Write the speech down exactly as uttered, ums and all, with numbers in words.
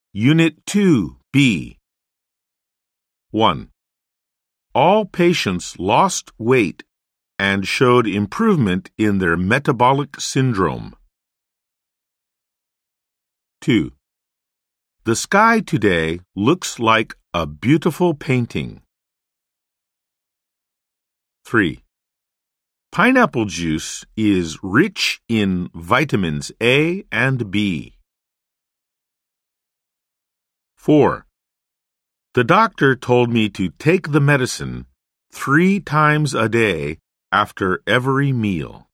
Unit two, B. one. All patients lost weight and showed improvement in their metabolic syndrome. two. The sky today looks like a beautiful painting. three. Pineapple juice is rich in vitamins A and B. four. The doctor told me to take the medicine three times a day after every meal.